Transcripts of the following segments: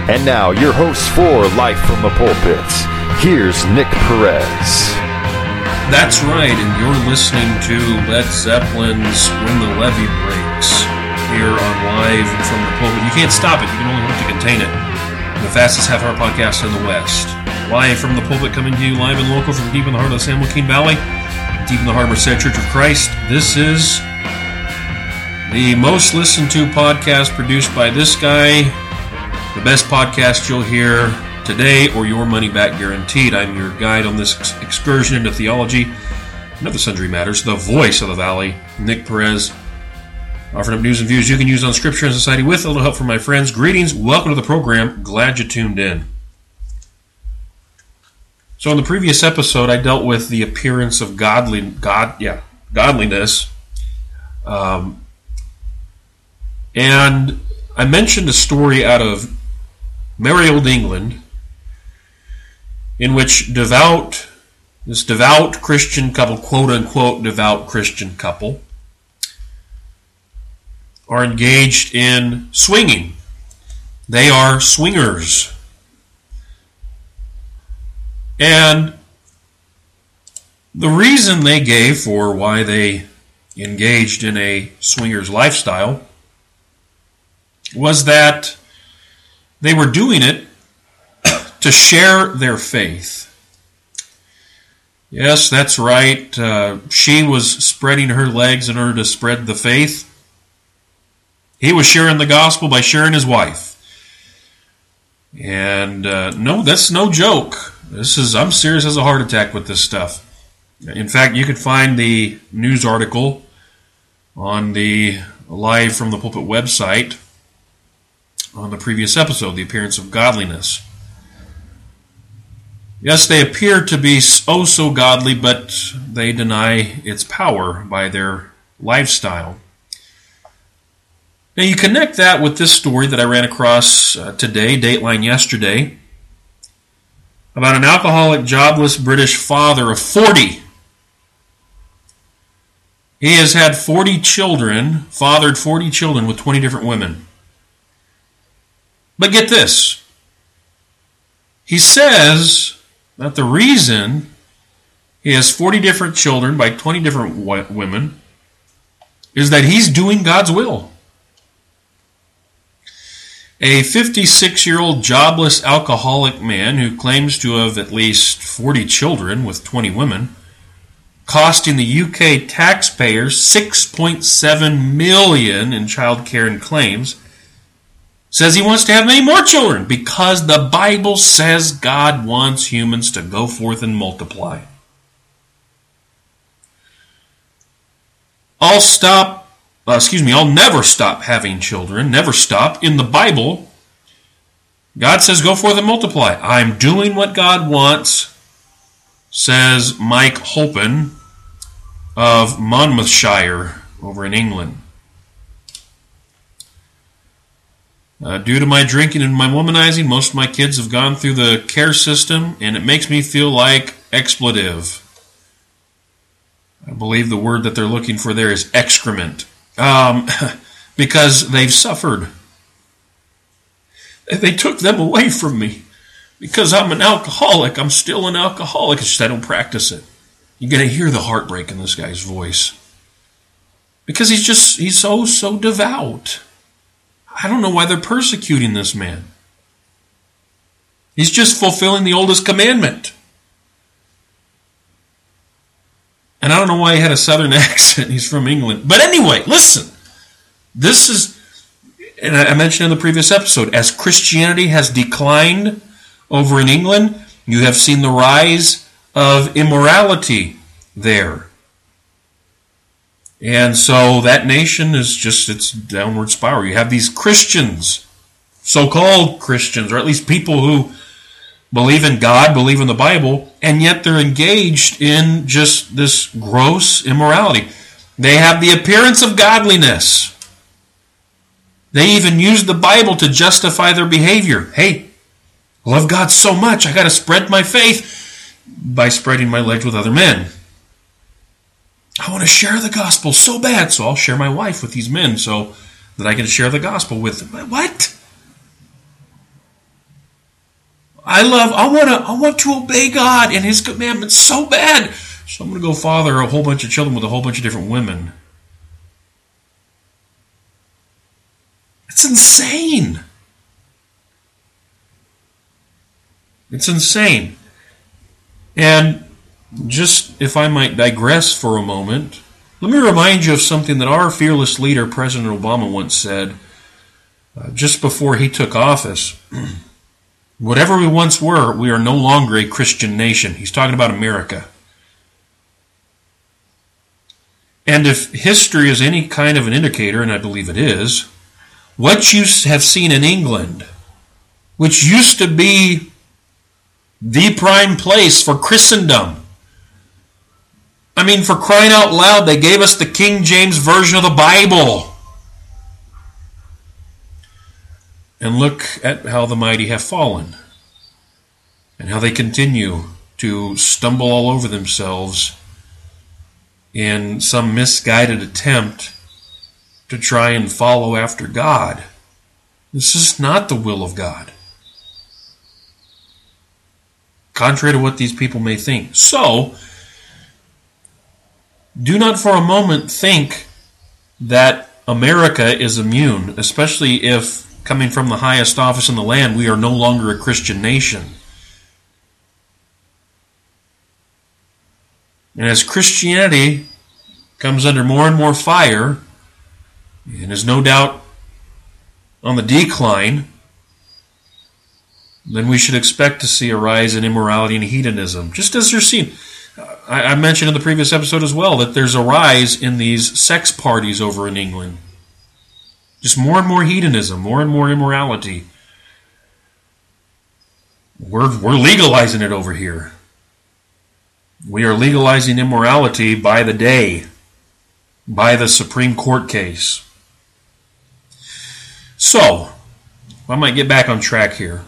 And now, your host for Life from the Pulpits, here's Nick Perez. That's right, and you're listening to Led Zeppelin's When the Levee Breaks here on Live from the Pulpit. You can't stop it, you can only hope to contain it. The fastest half-hour podcast in the West. Live from the Pulpit, coming to you live and local from deep in the heart of the San Joaquin Valley, deep in the heart of Merced Church of Christ. This is the most listened to podcast produced by this guy. The best podcast you'll hear today, or your money back guaranteed. I'm your guide on this excursion into theology and other sundry matters, the voice of the valley, Nick Perez, offering up news and views you can use on Scripture and society with a little help from my friends. Greetings, welcome to the program, glad you tuned in. So in the previous episode, I dealt with the appearance of godliness, and I mentioned a story out of merry old England in which this devout Christian couple, quote-unquote devout Christian couple, are engaged in swinging. They are swingers. And the reason they gave for why they engaged in a swingers lifestyle was that they were doing it to share their faith. Yes, that's right. She was spreading her legs in order to spread the faith. He was sharing the gospel by sharing his wife. And no, that's no joke. I'm serious as a heart attack with this stuff. In fact, you could find the news article on the Live from the Pulpit website on the previous episode, The Appearance of Godliness. Yes, they appear to be so godly, but they deny its power by their lifestyle. Now you connect that with this story that I ran across today, Dateline yesterday, about an alcoholic, jobless British father of 40. He has had 40 children, fathered 40 children with 20 different women. But get this. He says that the reason he has 40 different children by 20 different women is that he's doing God's will. A 56-year-old jobless alcoholic man who claims to have at least 40 children with 20 women, costing the UK taxpayers $6.7 million in child care and claims, says he wants to have many more children because the Bible says God wants humans to go forth and multiply. I'll never stop having children, never stop. In the Bible, God says go forth and multiply. I'm doing what God wants, says Mike Holpen of Monmouthshire over in England. Due to my drinking and my womanizing, most of my kids have gone through the care system, and it makes me feel like expletive. I believe the word that they're looking for there is excrement. Because they've suffered. They took them away from me. Because I'm an alcoholic. I'm still an alcoholic. It's just I don't practice it. You're going to hear the heartbreak in this guy's voice. Because he's so devout. I don't know why they're persecuting this man. He's just fulfilling the oldest commandment. And I don't know why he had a southern accent. He's from England. But anyway, listen. This is, and I mentioned in the previous episode, as Christianity has declined over in England, you have seen the rise of immorality there. And so that nation is just its downward spiral. You have these Christians, so-called Christians, or at least people who believe in God, believe in the Bible, and yet they're engaged in just this gross immorality. They have the appearance of godliness. They even use the Bible to justify their behavior. Hey, I love God so much, I got to spread my faith by spreading my legs with other men. I want to share the gospel so bad, so I'll share my wife with these men so that I can share the gospel with them. What? I want to obey God and His commandments so bad. So I'm going to go father a whole bunch of children with a whole bunch of different women. It's insane. It's insane. And just, if I might digress for a moment, let me remind you of something that our fearless leader, President Obama, once said just before he took office. Whatever we once were, we are no longer a Christian nation. He's talking about America. And if history is any kind of an indicator, and I believe it is, what you have seen in England, which used to be the prime place for Christendom. I mean, for crying out loud, they gave us the King James Version of the Bible. And look at how the mighty have fallen, and how they continue to stumble all over themselves in some misguided attempt to try and follow after God. This is not the will of God, contrary to what these people may think. So, do not for a moment think that America is immune, especially if, coming from the highest office in the land, we are no longer a Christian nation. And as Christianity comes under more and more fire, and is no doubt on the decline, then we should expect to see a rise in immorality and hedonism. Just as you're seeing, I mentioned in the previous episode as well, that there's a rise in these sex parties over in England. Just more and more hedonism, more and more immorality. We're legalizing it over here. We are legalizing immorality by the day, by the Supreme Court case. So, I might get back on track here.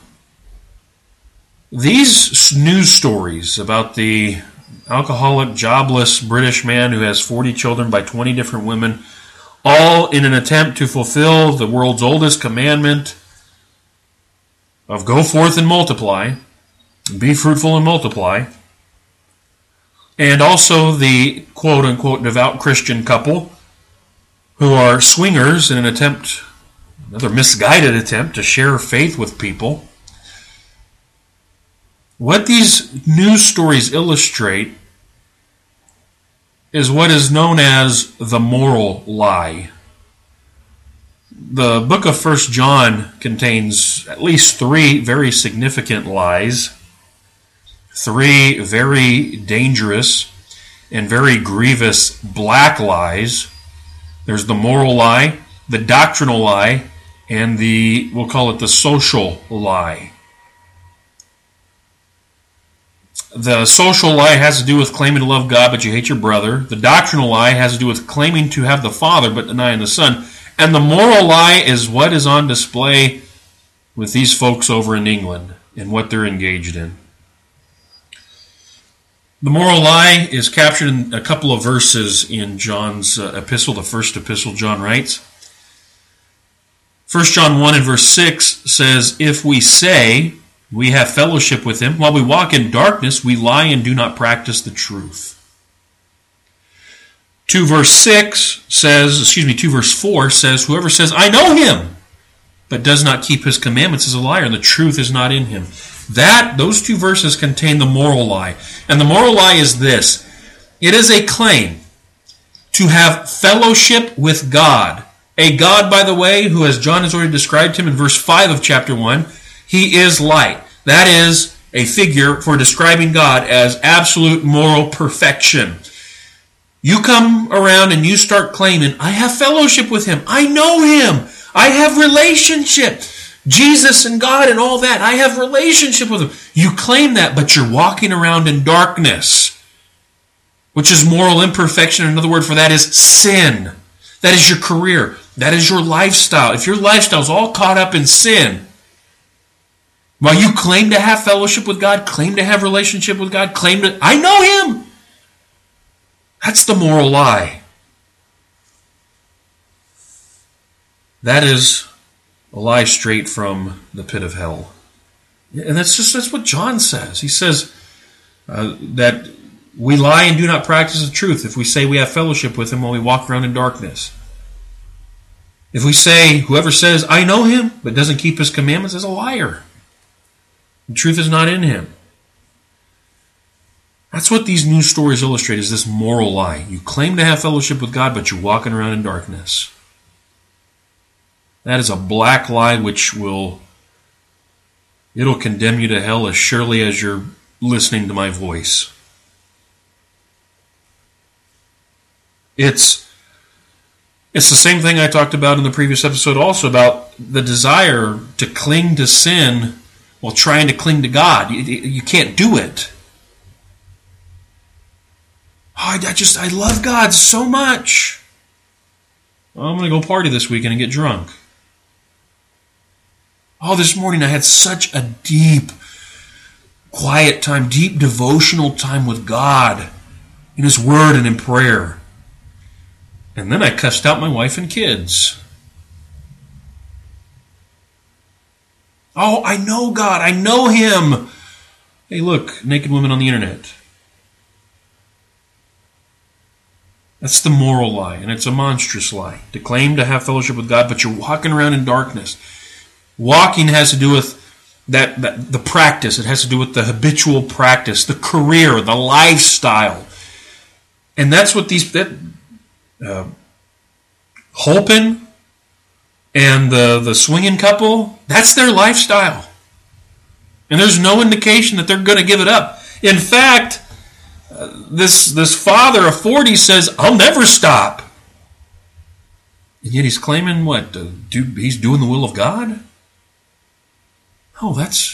These news stories about the alcoholic, jobless British man who has 40 children by 20 different women, all in an attempt to fulfill the world's oldest commandment of go forth and multiply, be fruitful and multiply, and also the quote-unquote devout Christian couple who are swingers in an attempt, another misguided attempt to share faith with people. What these news stories illustrate is what is known as the moral lie. The book of 1 John contains at least 3 very significant lies, 3 very dangerous and very grievous black lies. There's the moral lie, the doctrinal lie, and we'll call it the social lie. The social lie has to do with claiming to love God, but you hate your brother. The doctrinal lie has to do with claiming to have the Father, but denying the Son. And the moral lie is what is on display with these folks over in England and what they're engaged in. The moral lie is captured in a couple of verses in John's epistle, the first epistle John writes. 1 John 1 and verse 6 says, "If we say we have fellowship with him, while we walk in darkness, we lie and do not practice the truth." 2 verse 4 says, "Whoever says, I know him, but does not keep his commandments is a liar, and the truth is not in him." Those 2 verses contain the moral lie. And the moral lie is this: it is a claim to have fellowship with God. A God, by the way, who, as John has already described him in verse 5 of chapter 1, he is light. That is a figure for describing God as absolute moral perfection. You come around and you start claiming, I have fellowship with him. I know him. I have relationship. Jesus and God and all that. I have relationship with him. You claim that, but you're walking around in darkness, which is moral imperfection. Another word for that is sin. That is your career. That is your lifestyle. If your lifestyle is all caught up in sin, while you claim to have fellowship with God, claim to have relationship with God, I know him. That's the moral lie. That is a lie straight from the pit of hell. And that's what John says. He says that we lie and do not practice the truth if we say we have fellowship with him while we walk around in darkness. If we say, whoever says, I know him, but doesn't keep his commandments is a liar. The truth is not in him. That's what these news stories illustrate, is this moral lie. You claim to have fellowship with God, but you're walking around in darkness. That is a black lie which it'll condemn you to hell as surely as you're listening to my voice. It's the same thing I talked about in the previous episode also, about the desire to cling to sin while trying to cling to God. You can't do it. Oh, I love God so much. Well, I'm going to go party this weekend and get drunk. Oh, this morning I had such a deep, quiet time, deep devotional time with God in His Word and in prayer. And then I cussed out my wife and kids. Oh, I know God. I know Him. Hey, look, naked women on the internet. That's the moral lie, and it's a monstrous lie. To claim to have fellowship with God, but you're walking around in darkness. Walking has to do with the practice. It has to do with the habitual practice, the career, the lifestyle. And that's what Holpen and the swinging couple, that's their lifestyle. And there's no indication that they're going to give it up. In fact, this father of 40 says, I'll never stop. And yet he's claiming what? He's doing the will of God? Oh,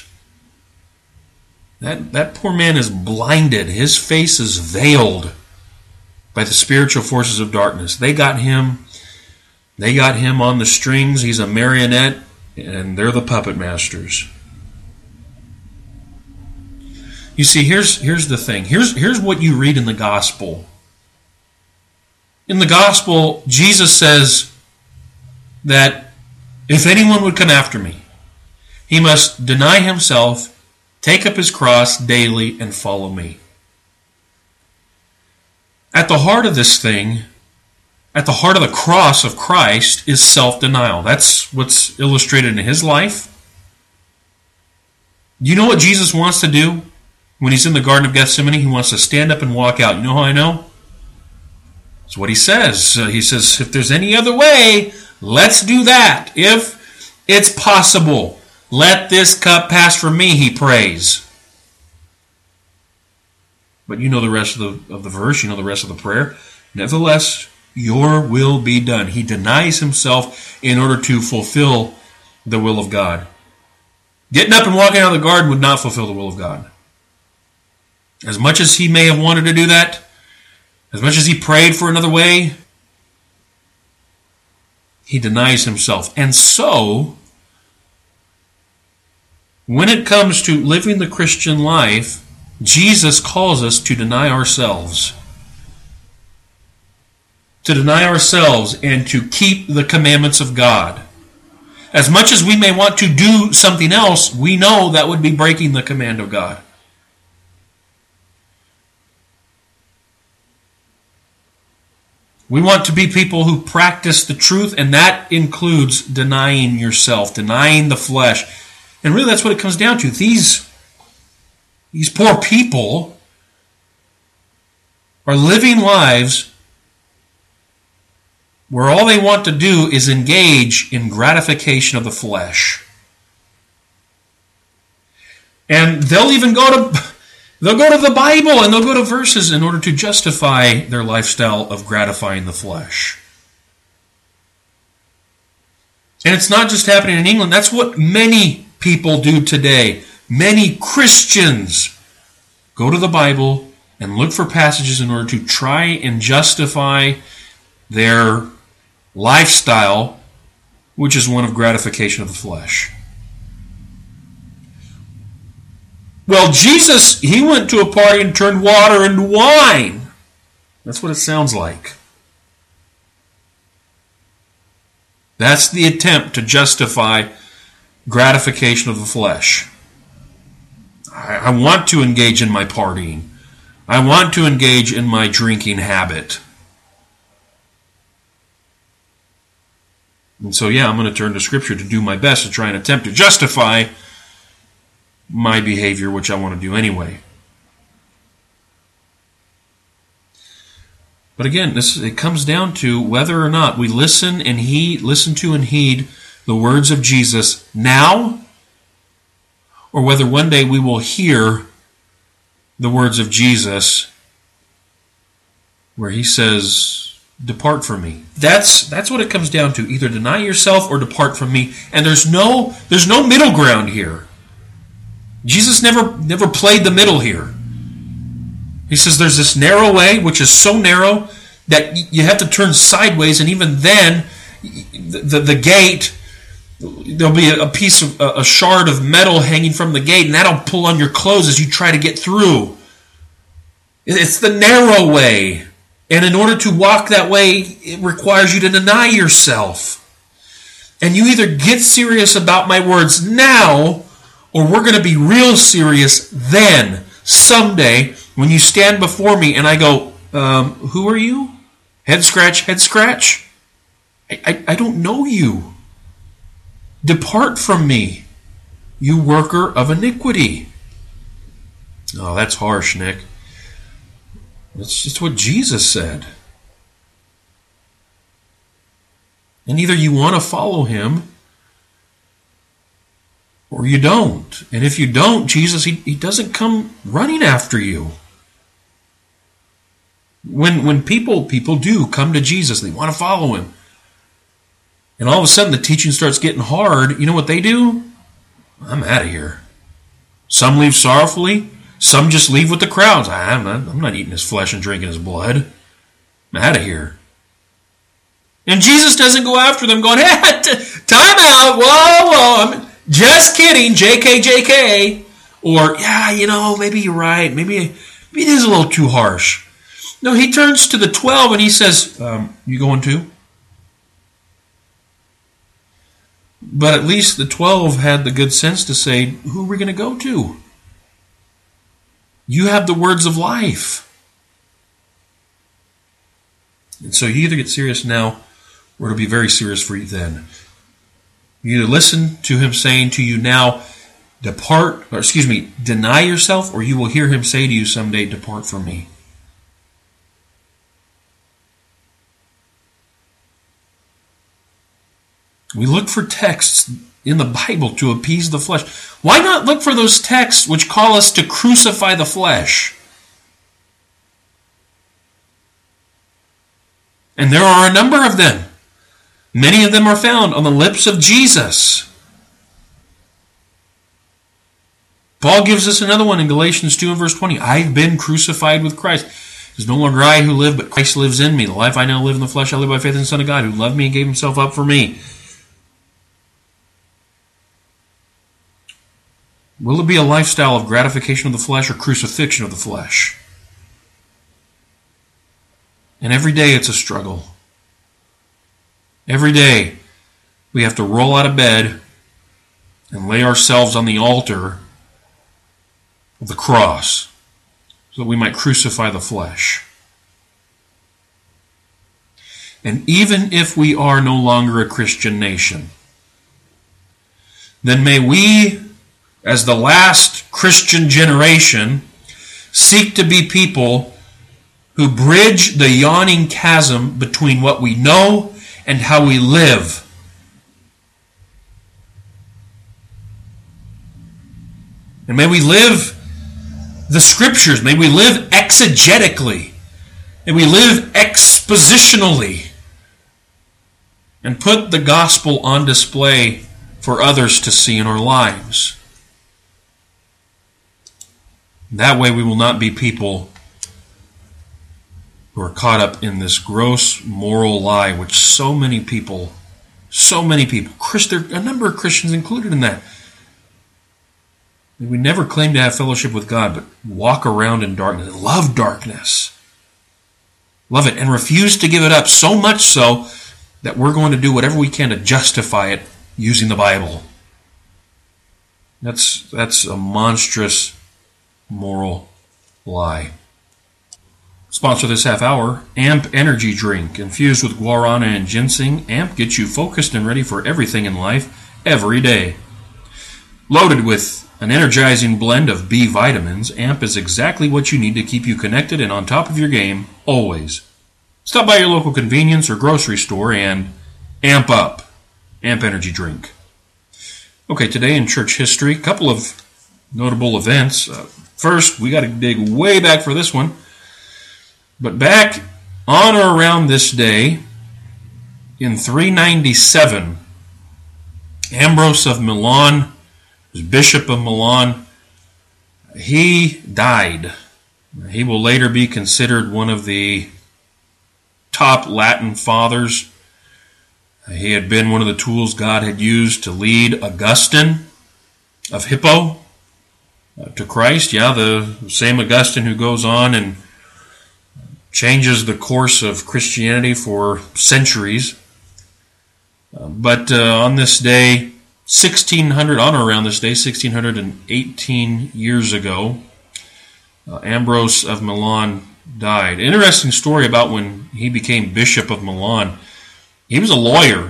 that poor man is blinded. His face is veiled by the spiritual forces of darkness. They got him on the strings. He's a marionette, and they're the puppet masters. You see, here's the thing. Here's what you read in the gospel. In the gospel, Jesus says that if anyone would come after me, he must deny himself, take up his cross daily, and follow me. At the heart of this thing, at the heart of the cross of Christ, is self-denial. That's what's illustrated in his life. You know what Jesus wants to do when he's in the Garden of Gethsemane? He wants to stand up and walk out. You know how I know? It's what he says. He says, if there's any other way, let's do that. If it's possible, let this cup pass from me, he prays. But you know the rest of the verse, you know the rest of the prayer. Nevertheless, your will be done. He denies himself in order to fulfill the will of God. Getting up and walking out of the garden would not fulfill the will of God. As much as he may have wanted to do that, as much as he prayed for another way, he denies himself. And so, when it comes to living the Christian life, Jesus calls us to deny ourselves. To deny ourselves and to keep the commandments of God. As much as we may want to do something else, we know that would be breaking the command of God. We want to be people who practice the truth, and that includes denying yourself, denying the flesh. And really that's what it comes down to. These poor people are living lives where all they want to do is engage in gratification of the flesh. And they'll go to the Bible and they'll go to verses in order to justify their lifestyle of gratifying the flesh. And it's not just happening in England. That's what many people do today. Many Christians go to the Bible and look for passages in order to try and justify their lifestyle, which is one of gratification of the flesh. Well, Jesus, he went to a party and turned water into wine. That's what it sounds like. That's the attempt to justify gratification of the flesh. I want to engage in my partying. I want to engage in my drinking habit. And so, I'm going to turn to Scripture to do my best to try and attempt to justify my behavior, which I want to do anyway. But again, it comes down to whether or not we listen to and heed the words of Jesus now, or whether one day we will hear the words of Jesus where he says, "Depart from me." That's what it comes down to. Either deny yourself or depart from me. And there's no middle ground here. Jesus never played the middle here. He says there's this narrow way, which is so narrow that you have to turn sideways, and even then, the gate, there'll be a shard of metal hanging from the gate, and that'll pull on your clothes as you try to get through. It's the narrow way. And in order to walk that way, it requires you to deny yourself. And you either get serious about my words now, or we're going to be real serious then, someday, when you stand before me and I go, who are you? Head scratch, head scratch. I don't know you. Depart from me, you worker of iniquity. Oh, that's harsh, Nick. That's just what Jesus said. And either you want to follow him or you don't. And if you don't, Jesus, he doesn't come running after you. When people do come to Jesus, they want to follow him. And all of a sudden the teaching starts getting hard, you know what they do? I'm out of here. Some leave sorrowfully. Some just leave with the crowds. I'm not eating his flesh and drinking his blood. I'm out of here. And Jesus doesn't go after them going, hey, time out, whoa, I'm just kidding, JK. Or, maybe you're right. Maybe it is a little too harsh. No, he turns to the 12 and he says, you going too? But at least the 12 had the good sense to say, who are we going to go to? You have the words of life. And so you either get serious now, or it'll be very serious for you then. You either listen to him saying to you now, deny yourself, or you will hear him say to you someday, depart from me. We look for texts in the Bible to appease the flesh. Why not look for those texts which call us to crucify the flesh? And there are a number of them. Many of them are found on the lips of Jesus. Paul gives us another one in Galatians 2 and verse 20. I've been crucified with Christ. It is no longer I who live, but Christ lives in me. The life I now live in the flesh, I live by faith in the Son of God, who loved me and gave himself up for me. Will it be a lifestyle of gratification of the flesh or crucifixion of the flesh? And every day it's a struggle. Every day we have to roll out of bed and lay ourselves on the altar of the cross so that we might crucify the flesh. And even if we are no longer a Christian nation, then may we, as the last Christian generation, seek to be people who bridge the yawning chasm between what we know and how we live. And may we live the Scriptures. May we live exegetically. May we live expositionally. And put the gospel on display for others to see in our lives. That way we will not be people who are caught up in this gross moral lie, which so many people, a number of Christians included in that. We never claim to have fellowship with God, but walk around in darkness, love darkness. Love it, and refuse to give it up, so much so that we're going to do whatever we can to justify it using the Bible. That's a monstrous moral lie. Sponsor this half hour, AMP Energy Drink. Infused with guarana and ginseng, AMP gets you focused and ready for everything in life every day. Loaded with an energizing blend of B vitamins, AMP is exactly what you need to keep you connected and on top of your game always. Stop by your local convenience or grocery store and amp up. AMP Energy Drink. Okay, today in church history, a couple of notable events. First, we got to dig way back for this one. But back on or around this day, in 397, Ambrose of Milan, Bishop of Milan, he died. He will later be considered one of the top Latin fathers. He had been one of the tools God had used to lead Augustine of Hippo to Christ. Yeah, the same Augustine who goes on and changes the course of Christianity for centuries. But on this day, 1600, on or around this day, 1618 years ago, Ambrose of Milan died. Interesting story about when he became Bishop of Milan. He was a lawyer,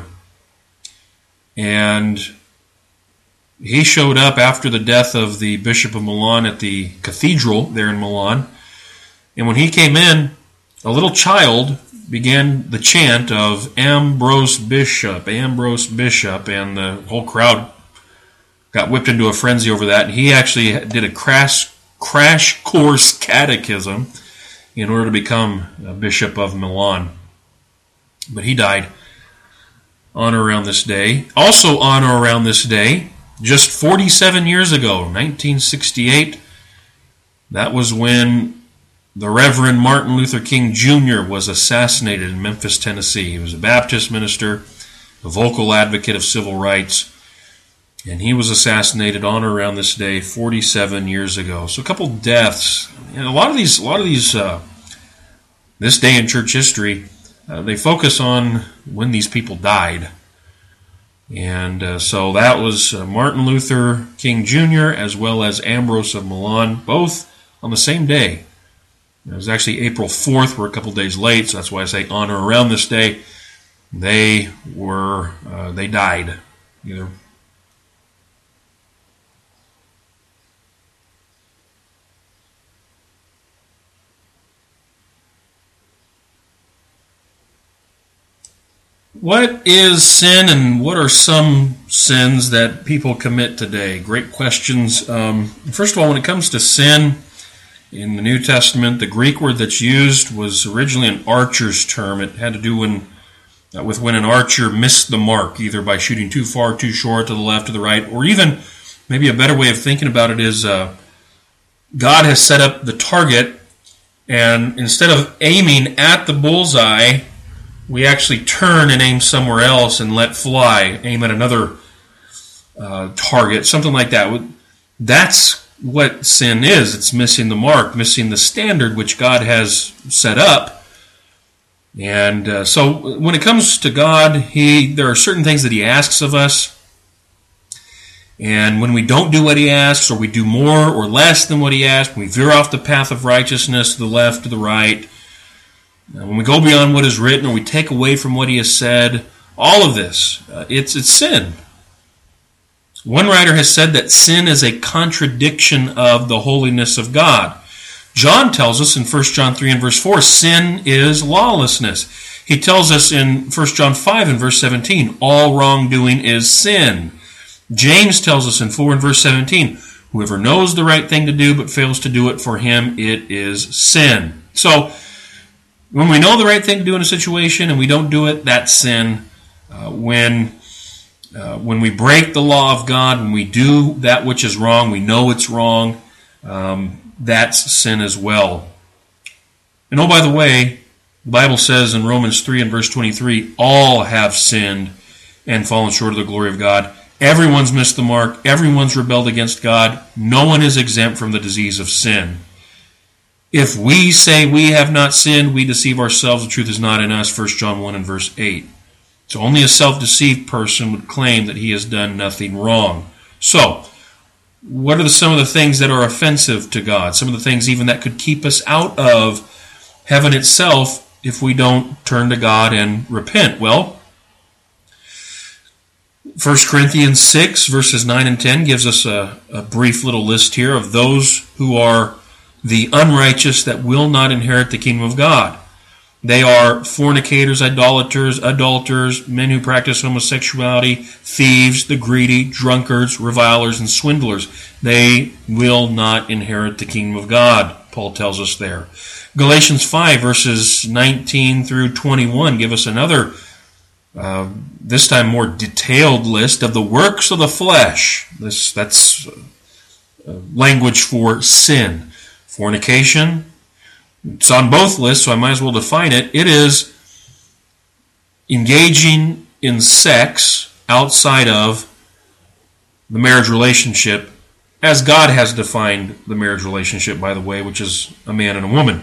and he showed up after the death of the Bishop of Milan at the cathedral there in Milan. And when he came in, a little child began the chant of Ambrose Bishop, Ambrose Bishop, and the whole crowd got whipped into a frenzy over that. And he actually did a crash course catechism in order to become a Bishop of Milan. But he died on or around this day. Also on or around this day, just 47 years ago, 1968, that was when the Reverend Martin Luther King Jr. was assassinated in Memphis, Tennessee. He was a Baptist minister, a vocal advocate of civil rights, and he was assassinated on or around this day 47 years ago. So a couple deaths. And a lot of these, this day in church history, they focus on when these people died. And so that was Martin Luther King Jr. as well as Ambrose of Milan, both on the same day. It was actually April 4th. We're a couple days late, so that's why I say on or around this day. They died. Either. What is sin, and what are some sins that people commit today? Great questions. First of all, when it comes to sin, in the New Testament, the Greek word that's used was originally an archer's term. It had to do with when an archer missed the mark, either by shooting too far, too short, to the left, to the right, or even maybe a better way of thinking about it is God has set up the target, and instead of aiming at the bullseye, we actually turn and aim somewhere else and let fly, aim at another target, something like that. That's what sin is. It's missing the mark, missing the standard which God has set up. And so when it comes to God, there are certain things that He asks of us. And when we don't do what He asks, or we do more or less than what He asks, when we veer off the path of righteousness to the left, to the right, when we go beyond what is written, or we take away from what He has said, all of this, it's sin. One writer has said that sin is a contradiction of the holiness of God. John tells us in 1 John 3 and verse 4, sin is lawlessness. He tells us in 1 John 5 and verse 17, all wrongdoing is sin. James tells us in 4 and verse 17, whoever knows the right thing to do but fails to do it, for him it is sin. So, when we know the right thing to do in a situation and we don't do it, that's sin. When we break the law of God, when we do that which is wrong, we know it's wrong, that's sin as well. And oh, by the way, the Bible says in Romans 3 and verse 23, all have sinned and fallen short of the glory of God. Everyone's missed the mark. Everyone's rebelled against God. No one is exempt from the disease of sin. If we say we have not sinned, we deceive ourselves. The truth is not in us. 1 John 1 and verse 8. So only a self-deceived person would claim that he has done nothing wrong. So, what are some of the things that are offensive to God? Some of the things even that could keep us out of heaven itself if we don't turn to God and repent? Well, 1 Corinthians 6, verses 9 and 10 gives us a brief little list here of those who are the unrighteous that will not inherit the kingdom of God. They are fornicators, idolaters, adulterers, men who practice homosexuality, thieves, the greedy, drunkards, revilers, and swindlers. They will not inherit the kingdom of God, Paul tells us there. Galatians 5, verses 19 through 21 give us another, this time more detailed list of the works of the flesh. That's language for sin. Fornication. It's on both lists, so I might as well define it. It is engaging in sex outside of the marriage relationship, as God has defined the marriage relationship, by the way, which is a man and a woman.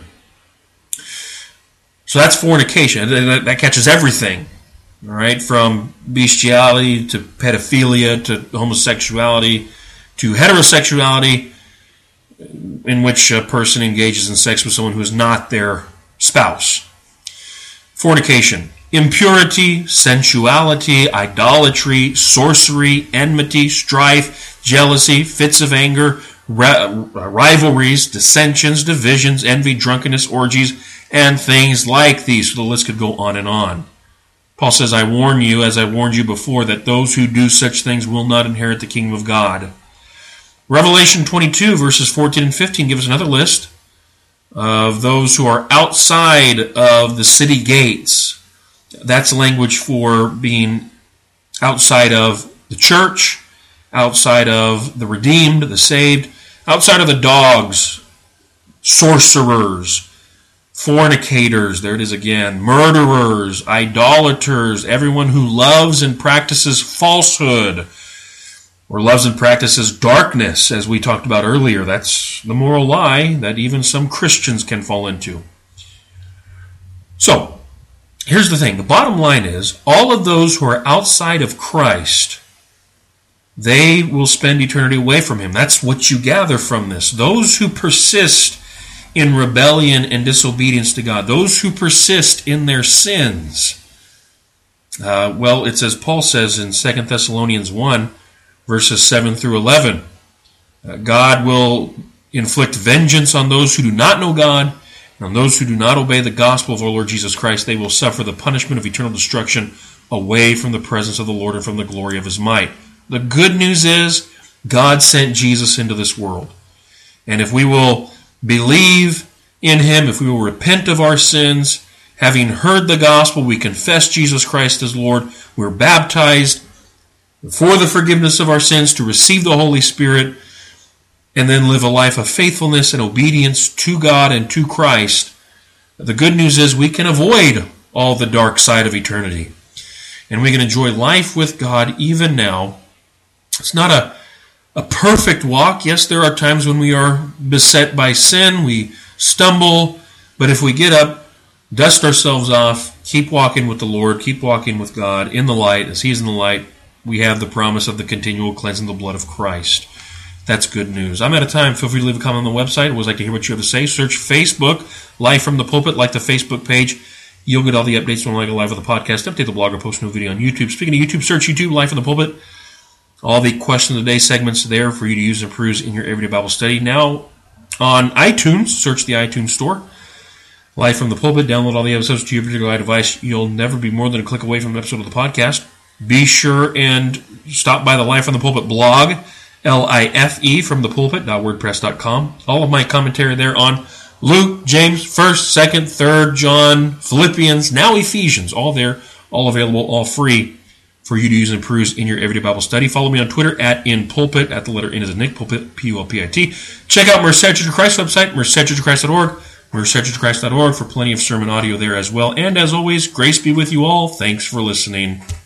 So that's fornication. That catches everything, all right, from bestiality to pedophilia to homosexuality to heterosexuality, in which a person engages in sex with someone who is not their spouse. Fornication, impurity, sensuality, idolatry, sorcery, enmity, strife, jealousy, fits of anger, rivalries, dissensions, divisions, envy, drunkenness, orgies, and things like these. So the list could go on and on. Paul says, I warn you, as I warned you before, that those who do such things will not inherit the kingdom of God. Revelation 22, verses 14 and 15 give us another list of those who are outside of the city gates. That's language for being outside of the church, outside of the redeemed, the saved, outside of the dogs, sorcerers, fornicators, there it is again, murderers, idolaters, everyone who loves and practices falsehood, or loves and practices darkness, as we talked about earlier. That's the moral lie that even some Christians can fall into. So, here's the thing. The bottom line is, all of those who are outside of Christ, they will spend eternity away from Him. That's what you gather from this. Those who persist in rebellion and disobedience to God, those who persist in their sins, it's as Paul says in 2 Thessalonians 1, verses 7 through 11. God will inflict vengeance on those who do not know God, and on those who do not obey the gospel of our Lord Jesus Christ. They will suffer the punishment of eternal destruction away from the presence of the Lord and from the glory of His might. The good news is, God sent Jesus into this world. And if we will believe in Him, if we will repent of our sins, having heard the gospel, we confess Jesus Christ as Lord, we're baptized for the forgiveness of our sins, to receive the Holy Spirit, and then live a life of faithfulness and obedience to God and to Christ. The good news is we can avoid all the dark side of eternity. And we can enjoy life with God even now. It's not a perfect walk. Yes, there are times when we are beset by sin, we stumble, but if we get up, dust ourselves off, keep walking with the Lord, keep walking with God in the light, as He is in the light, we have the promise of the continual cleansing of the blood of Christ. That's good news. I'm out of time. Feel free to leave a comment on the website. I always like to hear what you have to say. Search Facebook, Live from the Pulpit, like the Facebook page. You'll get all the updates when I go live with the podcast, update the blog, or post a new video on YouTube. Speaking of YouTube, search YouTube, Live from the Pulpit. All the Question of the Day segments there for you to use and peruse in your everyday Bible study. Now on iTunes, search the iTunes store. Live from the Pulpit. Download all the episodes to your particular device. You'll never be more than a click away from an episode of the podcast. Be sure and stop by the Live from the Pulpit blog, LIFE from the pulpit.wordpress.com. All of my commentary there on Luke, James, 1st, 2nd, 3rd, John, Philippians, now Ephesians, all there, all available, all free for you to use and peruse in your everyday Bible study. Follow me on Twitter at InPulpit, at the letter N as in Nick, Pulpit, P-U-L-P-I-T. Check out Merced Church of Christ website, mercedchurchofchrist.org, mercedchurchofchrist.org for plenty of sermon audio there as well. And as always, grace be with you all. Thanks for listening.